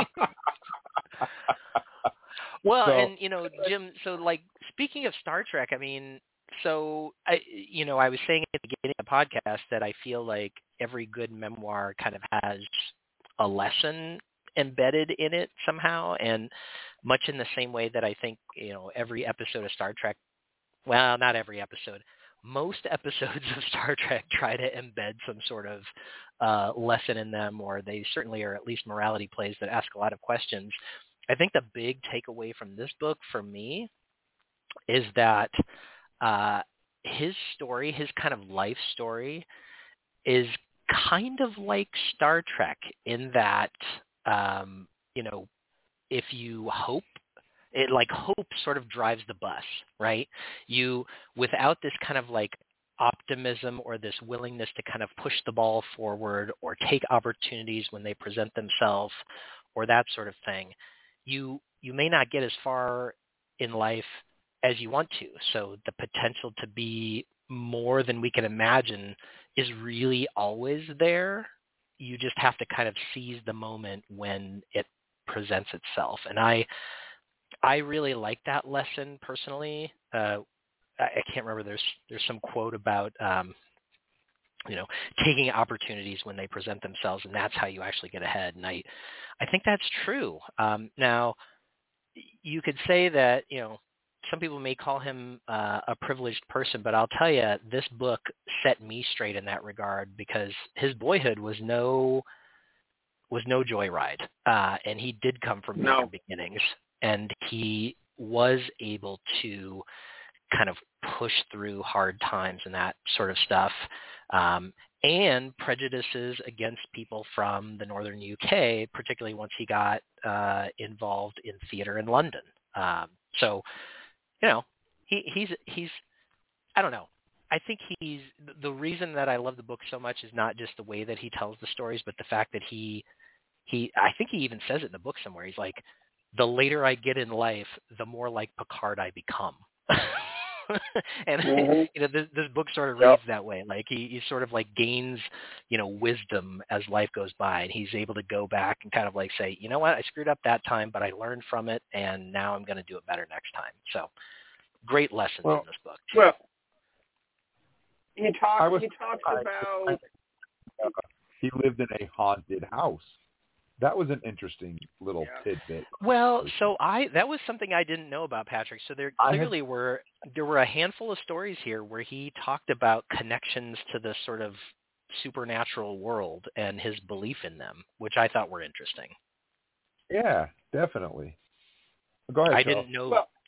Well, so, and, Jim, so, like, speaking of Star Trek, I mean, so, I was saying at the beginning of the podcast that I feel like every good memoir kind of has a lesson embedded in it somehow, and much in the same way that I think, every episode of Star Trek, well, not every episode, most episodes of Star Trek try to embed some sort of lesson in them, or they certainly are at least morality plays that ask a lot of questions. I think the big takeaway from this book for me is that his story, his kind of life story, is kind of like Star Trek in that, if you hope, hope sort of drives the bus, right? Without this kind of like optimism or this willingness to kind of push the ball forward or take opportunities when they present themselves or that sort of thing, you may not get as far in life as you want to. So the potential to be more than we can imagine is really always there. You just have to kind of seize the moment when it presents itself. And I really like that lesson personally. I can't remember. There's some quote about taking opportunities when they present themselves, and that's how you actually get ahead. And I think that's true. Now, you could say that some people may call him a privileged person, but I'll tell you, this book set me straight in that regard because his boyhood was no joyride, and he did come from meager beginnings, and he was able to kind of push through hard times and that sort of stuff, and prejudices against people from the northern UK, particularly once he got involved in theater in London. So, he's I don't know. I think the reason that I love the book so much is not just the way that he tells the stories, but the fact that I think he even says it in the book somewhere. He's like, the later I get in life, the more like Picard I become. And this book sort of reads that way. Like he sort of like gains, wisdom as life goes by, and he's able to go back and kind of like say, you know what, I screwed up that time, but I learned from it, and now I'm going to do it better next time. So great lessons in this book. Well, he talks about he lived in a haunted house. That was an interesting little tidbit. Well, so that was something I didn't know about Patrick. So there clearly were a handful of stories here where he talked about connections to the sort of supernatural world and his belief in them, which I thought were interesting. Yeah, definitely. Go ahead, I Charles. didn't know. Well,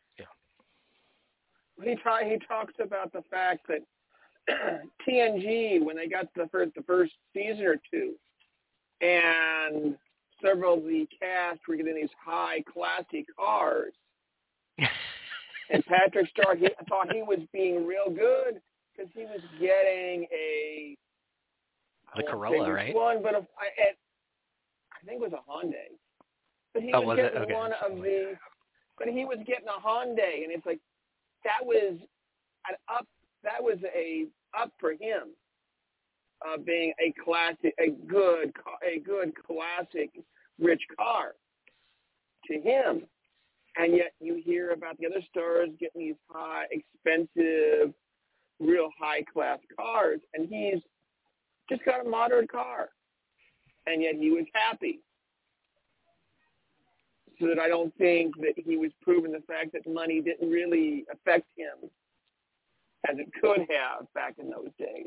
he talks about the fact that TNG, when they got the first season or two, and several of the cast were getting these high classy cars, and Patrick Stewart thought he was being real good because he was getting a The I won't Corolla, say which right? one, but I think it was a Hyundai. But he was getting one of the. But he was getting a Hyundai, and it's like that was an up. That was a up for him, being a classic, a good classic rich car to him. And yet you hear about the other stars getting these high, expensive, real high-class cars, and he's just got a moderate car. And yet he was happy. So that I don't think that he was proving the fact that money didn't really affect him as it could have back in those days.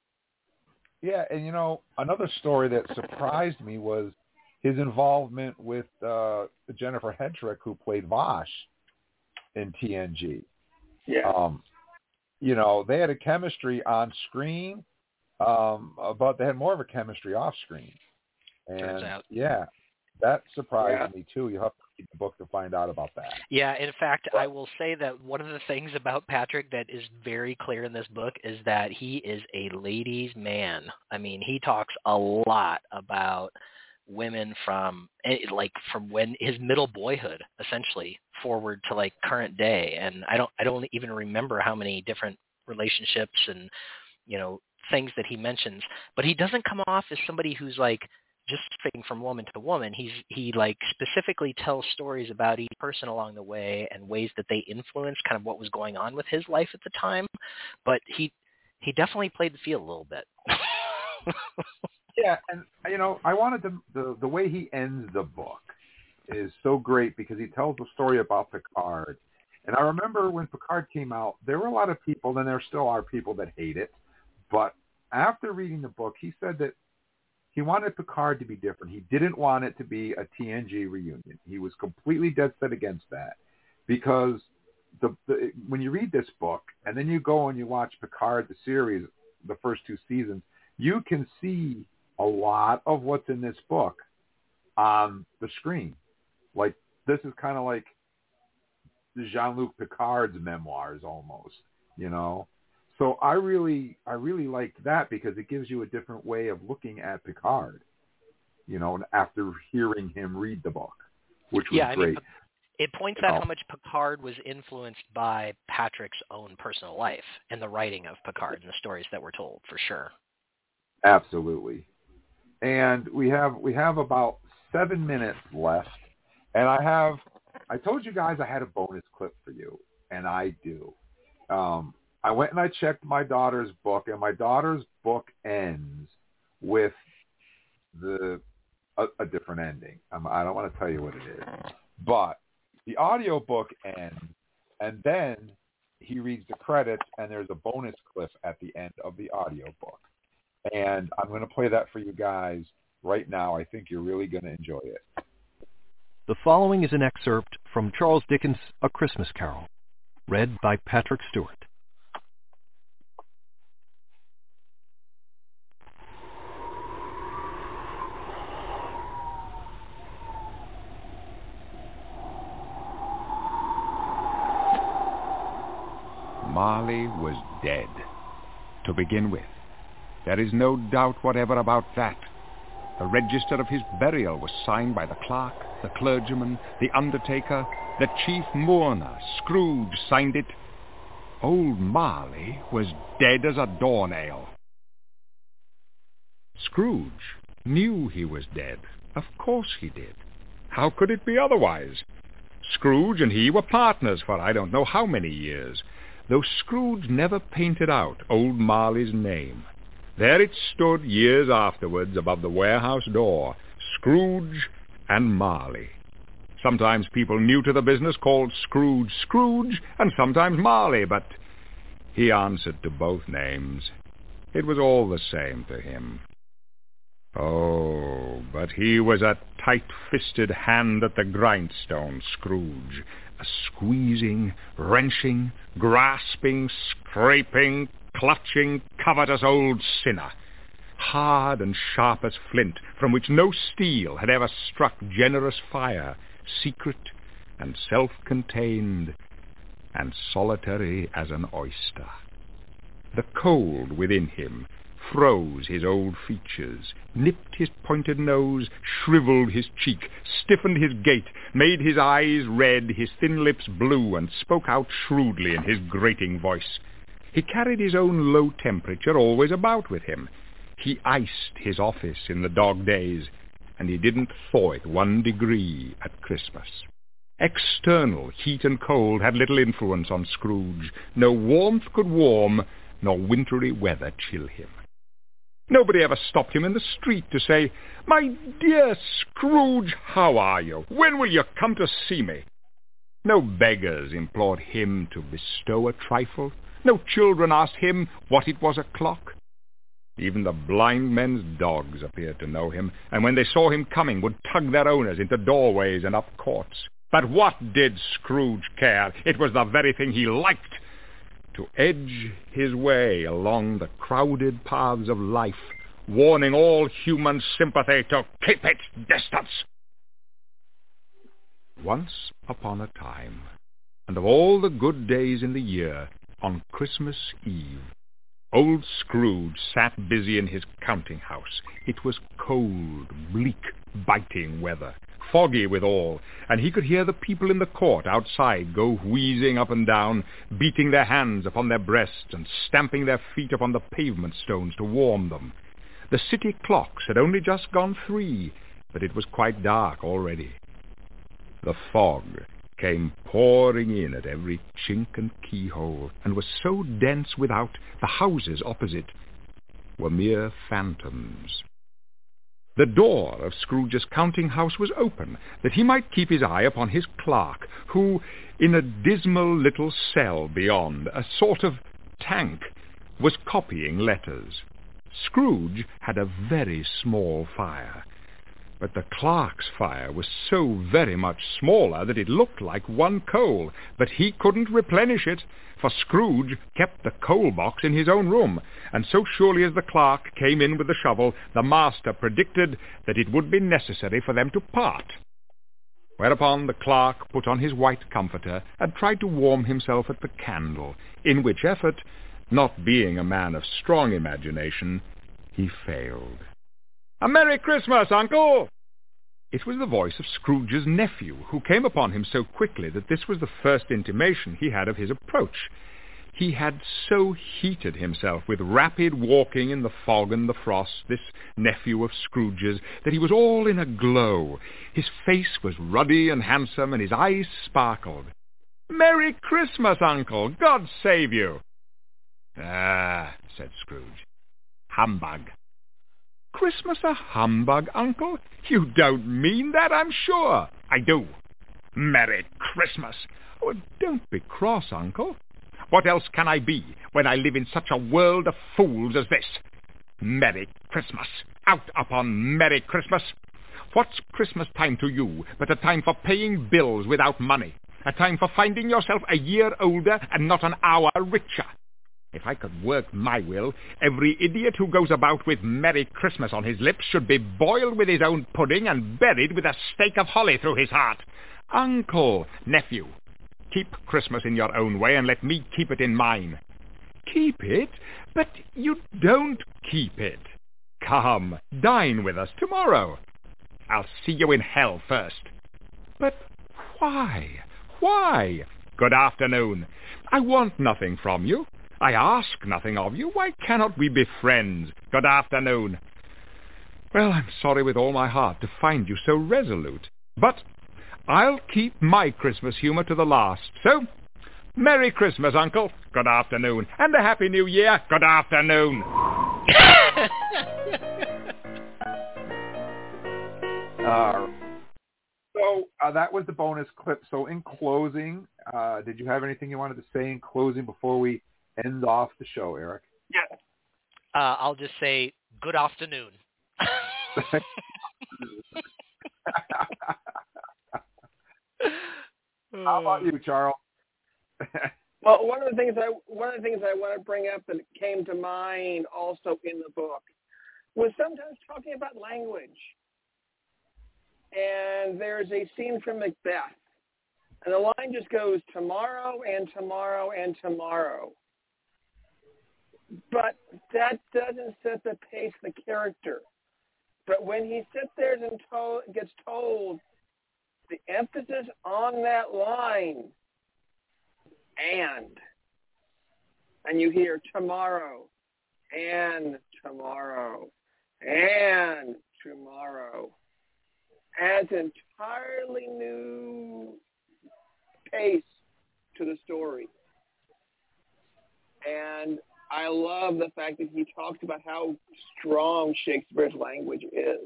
Yeah, and another story that surprised me was his involvement with Jennifer Hedrick, who played Vash in TNG. Yeah. They had a chemistry on screen, but they had more of a chemistry off screen. And turns out. Yeah, that surprised me too. You have to read the book to find out about that. Yeah, in fact, I will say that one of the things about Patrick that is very clear in this book is that he is a ladies' man. I mean, he talks a lot about women from when his middle boyhood essentially forward to like current day, and I don't even remember how many different relationships and things that he mentions, but he doesn't come off as somebody who's like just fitting from woman to woman. He like specifically tells stories about each person along the way and ways that they influence kind of what was going on with his life at the time, but he definitely played the field a little bit. Yeah, and I wanted the way he ends the book is so great because he tells a story about Picard. And I remember when Picard came out, there were a lot of people, and there still are people that hate it. But after reading the book, he said that he wanted Picard to be different. He didn't want it to be a TNG reunion. He was completely dead set against that because when you read this book and then you go and you watch Picard, the series, the first 2 seasons, you can see a lot of what's in this book on the screen. Like, this is kind of like Jean-Luc Picard's memoirs almost, So I really liked that because it gives you a different way of looking at Picard, after hearing him read the book, which was great. Mean, it points out how much Picard was influenced by Patrick's own personal life and the writing of Picard and the stories that were told, for sure. Absolutely. And we have about 7 minutes left, and I told you guys I had a bonus clip for you, and I do. I went and I checked my daughter's book, and my daughter's book ends with a different ending. I don't want to tell you what it is, but the audio book ends, and then he reads the credits, and there's a bonus clip at the end of the audio book. And I'm going to play that for you guys right now. I think you're really going to enjoy it. The following is an excerpt from Charles Dickens' A Christmas Carol, read by Patrick Stewart. Marley was dead, to begin with. There is no doubt whatever about that. The register of his burial was signed by the clerk, the clergyman, the undertaker, the chief mourner. Scrooge signed it. Old Marley was dead as a doornail. Scrooge knew he was dead. Of course he did. How could it be otherwise? Scrooge and he were partners for I don't know how many years, though Scrooge never painted out old Marley's name. There it stood years afterwards above the warehouse door, Scrooge and Marley. Sometimes people new to the business called Scrooge Scrooge, and sometimes Marley, but he answered to both names. It was all the same to him. Oh, but he was a tight-fisted hand at the grindstone, Scrooge, a squeezing, wrenching, grasping, scraping, clutching, covetous old sinner, hard and sharp as flint, from which no steel had ever struck generous fire, secret and self-contained and solitary as an oyster. The cold within him froze his old features, nipped his pointed nose, shriveled his cheek, stiffened his gait, made his eyes red, his thin lips blue, and spoke out shrewdly in his grating voice. He carried his own low temperature always about with him. He iced his office in the dog days, and he didn't thaw it 1 degree at Christmas. External heat and cold had little influence on Scrooge. No warmth could warm, nor wintry weather chill him. Nobody ever stopped him in the street to say, "My dear Scrooge, how are you? When will you come to see me?" No beggars implored him to bestow a trifle. No children asked him what it was o'clock. Even the blind men's dogs appeared to know him, and when they saw him coming would tug their owners into doorways and up courts. But what did Scrooge care? It was the very thing he liked, to edge his way along the crowded paths of life, warning all human sympathy to keep its distance. Once upon a time, and of all the good days in the year, on Christmas Eve, old Scrooge sat busy in his counting-house. It was cold, bleak, biting weather, foggy withal, and he could hear the people in the court outside go wheezing up and down, beating their hands upon their breasts and stamping their feet upon the pavement stones to warm them. The city clocks had only just gone 3, but it was quite dark already. The fog came pouring in at every chink and keyhole, and was so dense without, the houses opposite were mere phantoms. The door of Scrooge's counting-house was open, that he might keep his eye upon his clerk, who, in a dismal little cell beyond, a sort of tank, was copying letters. Scrooge had a very small fire, but the clerk's fire was so very much smaller that it looked like 1 coal, but he couldn't replenish it, for Scrooge kept the coal box in his own room, and so surely as the clerk came in with the shovel, the master predicted that it would be necessary for them to part. Whereupon the clerk put on his white comforter and tried to warm himself at the candle, in which effort, not being a man of strong imagination, he failed. "A Merry Christmas, Uncle!" It was the voice of Scrooge's nephew, who came upon him so quickly that this was the first intimation he had of his approach. He had so heated himself with rapid walking in the fog and the frost, this nephew of Scrooge's, that he was all in a glow. His face was ruddy and handsome, and his eyes sparkled. "Merry Christmas, Uncle! God save you!" "Ah," said Scrooge. "Humbug." "Christmas a humbug, Uncle? You don't mean that, I'm sure." "I do. Merry Christmas." "Oh, don't be cross, Uncle." "What else can I be when I live in such a world of fools as this? Merry Christmas. Out upon Merry Christmas. What's Christmas time to you but a time for paying bills without money, a time for finding yourself a year older and not an hour richer? If I could work my will, every idiot who goes about with Merry Christmas on his lips should be boiled with his own pudding and buried with a stake of holly through his heart. Uncle, nephew, keep Christmas in your own way and let me keep it in mine." "Keep it? But you don't keep it." "Come, dine with us tomorrow." "I'll see you in hell first." "But why? Why?" "Good afternoon." "I want nothing from you. I ask nothing of you. Why cannot we be friends? Good afternoon." "Well, I'm sorry with all my heart to find you so resolute, but I'll keep my Christmas humor to the last. So, Merry Christmas, Uncle. Good afternoon. And a Happy New Year. Good afternoon." So that was the bonus clip. So in closing, did you have anything you wanted to say in closing before we end off the show, Eric? Yeah. I'll just say good afternoon. How about you, Charles? Well, one of the things I want to bring up that came to mind also in the book was sometimes talking about language. And there's a scene from Macbeth, and the line just goes tomorrow and tomorrow and tomorrow. But that doesn't set the pace of the character. But when he sits there and gets told, the emphasis on that line, and you hear tomorrow, and tomorrow, and tomorrow, adds entirely new pace to the story. And I love the fact that he talks about how strong Shakespeare's language is.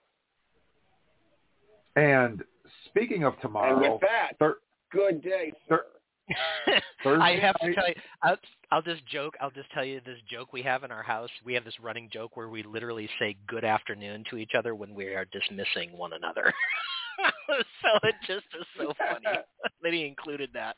And speaking of tomorrow, and with that, good day, sir. I have to tell you, I'll just joke. I'll just tell you this joke we have in our house. We have this running joke where we literally say good afternoon to each other when we are dismissing one another. So it just is so funny that he included that.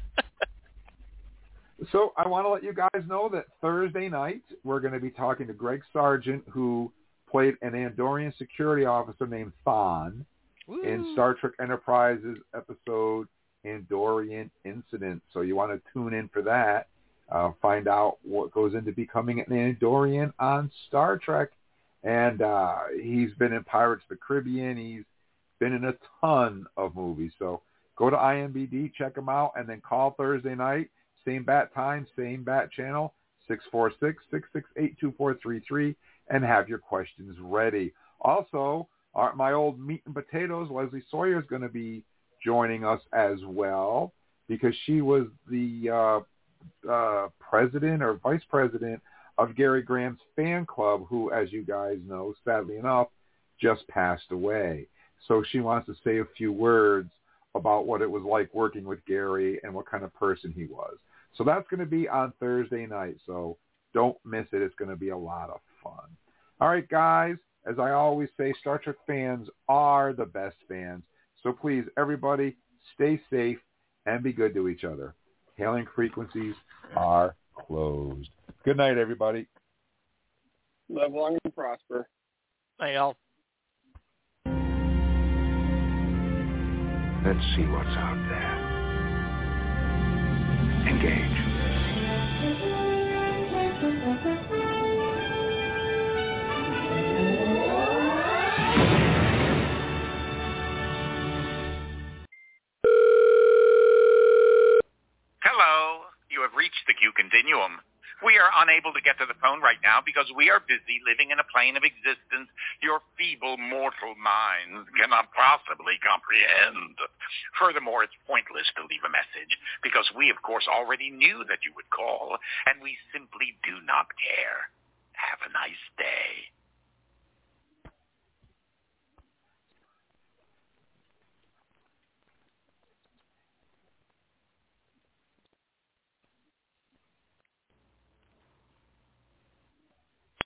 So I want to let you guys know that Thursday night we're going to be talking to Greg Sargent, who played an Andorian security officer named Thon in Star Trek Enterprise's episode Andorian Incident. So you want to tune in for that. Find out what goes into becoming an Andorian on Star Trek. And he's been in Pirates of the Caribbean. He's been in a ton of movies. So go to IMDb, check him out, and then call Thursday night. Same bat time, same bat channel, 646-668-2433, and have your questions ready. Also, my old meat and potatoes, Leslie Sawyer, is going to be joining us as well because she was the president or vice president of Gary Graham's fan club, who, as you guys know, sadly enough, just passed away. So she wants to say a few words about what it was like working with Gary and what kind of person he was. So that's going to be on Thursday night, so don't miss it. It's going to be a lot of fun. All right, guys, as I always say, Star Trek fans are the best fans. So please, everybody, stay safe and be good to each other. Hailing frequencies are closed. Good night, everybody. Live long and prosper. Hey, all. Let's see what's out there. Engage. Hello. You have reached the Q Continuum. We are unable to get to the phone right now because we are busy living in a plane of existence your feeble mortal minds cannot possibly comprehend. Furthermore, it's pointless to leave a message because we, of course, already knew that you would call, and we simply do not care. Have a nice day.